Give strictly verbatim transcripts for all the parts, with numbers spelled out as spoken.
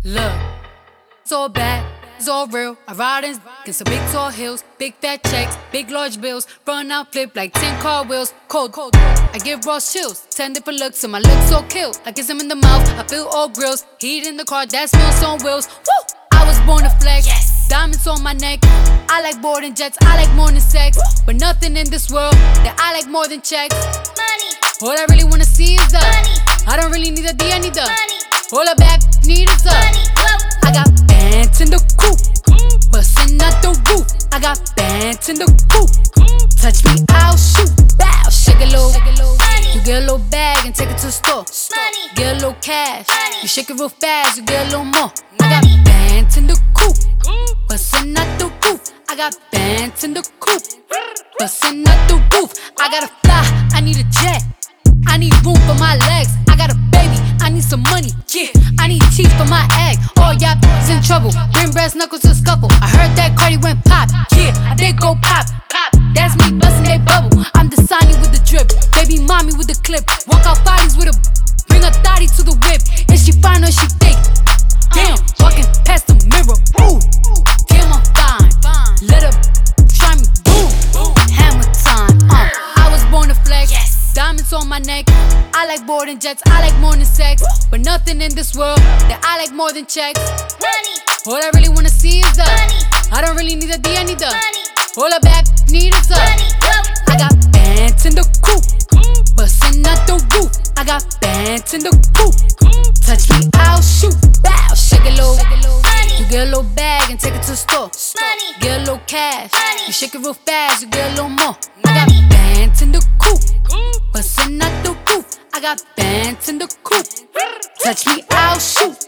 Look, it's all bad, it's all real. I ride in in some big tall hills, big fat checks, big large bills. Run out, flip like ten car wheels. Cold, cold. I give raw chills, ten different looks, and my looks so kill. I kiss him in the mouth, I feel all grills. Heat in the car, that smells on wheels. Woo! I was born to flex, yes. Diamonds on my neck. I like boarding jets, I like more than sex. Woo! But nothing in this world that I like more than checks. Money. All I really wanna see is the money. I don't really need a D, I need the money. All I back need is the money. I got bands in the coupe, bustin' out the roof. I got bands in the coupe. Touch me, I'll shoot. Bow, shake a little. You get a little bag and take it to the store. Get a little cash. You shake it real fast, you get a little more. I got bands in the coupe, bustin' out the roof. I got bands in the coupe, bustin' out the roof. I gotta fly, I need a jet. I need room for my legs. I got a baby, I need some money. Yeah, I need teeth for my egg. All y'all b****s in trouble. Bring brass knuckles to scuffle. I heard that Cardi went pop. Yeah, I did go pop. Pop. That's me bustin' that bubble. I'm the Sonny with the drip. Baby mommy with the clip. Walk out bodies with a. Bring a thotty to the whip. Is she fine or she fake? Damn, walking past the mirror. Ooh, damn, I'm fine. Let her try me. Boom, hammer time. Uh, I was born to flex. Yes. Diamonds on my neck. I like boarding jets, I like more than sex. But nothing in this world that I like more than checks. Money. All I really wanna see is the money. I don't really need a D, I need the money. All I back need is the money. I got bands in the coupe, bustin' out the roof. I got bands in the coupe. Touch me, I'll shoot. Bow, shake it low. You get a little bag and take it to the store. Get a little cash. You shake it real fast, you get a little more. I got bands in the coupe, bustin' out the roof. I got bands in the coupe. Touch me, I'll shoot.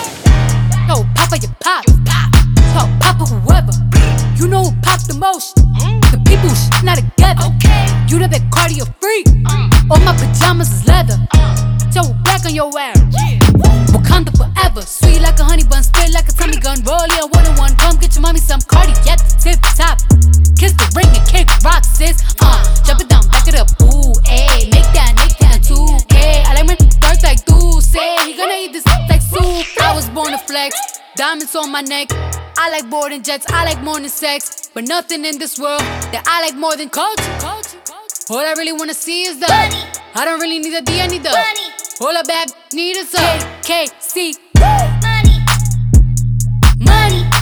Yo, Papa, you pop. Yo, Papa, whoever. You know who pop the most? The people who shit not together. You know that cardio freak. All my pajamas is leather. So black on your ass. Wakanda forever. Sweet like a honey bun, spit like a tummy gun. Roll it on one on one. Come get your mommy some Cardi at the tip top. Kiss the ring and kick rock, sis. Uh, jump it down, back it up. Ooh, ayy, make that, make that two K. I like my dark like do say he gonna eat this like soup. I was born to flex, diamonds on my neck. I like boarding jets, I like more than sex. But nothing in this world that I like more than culture. All I really wanna see is the money. I don't really need a D, I need the money. All I back need is a K K C. Money, money.